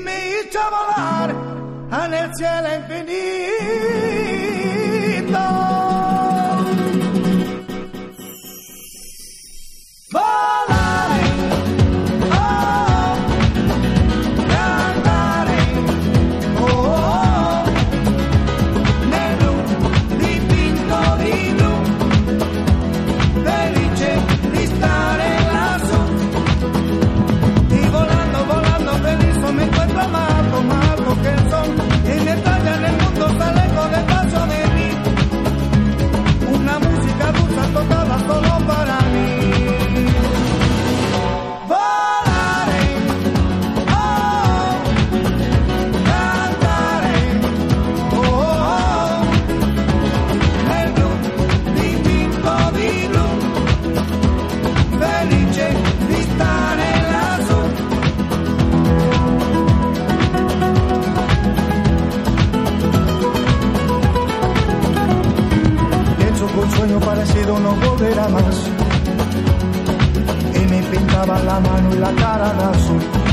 me hizo volar en el cielo infinito. Volaré, oh, cantaré, oh, nel blu dipinto di blu, felice di stare lassù. Y volando, volando feliz me encuentro amado, amado que son. Y me extraña en el mundo, está lejos del paso de mí. Una música dulce tocada solo para mí. Volaré, oh, cantaré, oh, nel blu dipinto di blu, felice di stare lassù. Pienso que un sueño parecido no volverá más, y me pintaba la mano y la cara de azul.